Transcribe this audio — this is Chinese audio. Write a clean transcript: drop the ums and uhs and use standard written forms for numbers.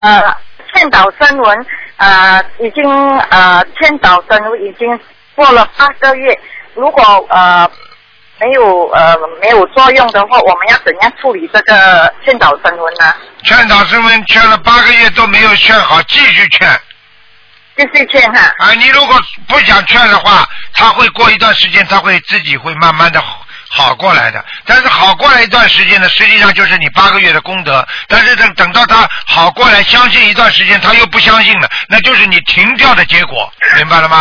劝导声闻已经劝导声闻已经过了8个月，如果没有作用的话，我们要怎样处理这个劝导声闻呢？ 劝导声闻劝了8个月都没有劝好，继续劝。 继续劝哈。 你如果不想劝的话，他会过一段时间，他会自己会慢慢的好过来的。但是好过来一段时间呢，实际上就是你8个月的功德。但是等到他好过来，相信一段时间，他又不相信了，那就是你停掉的结果，明白了吗？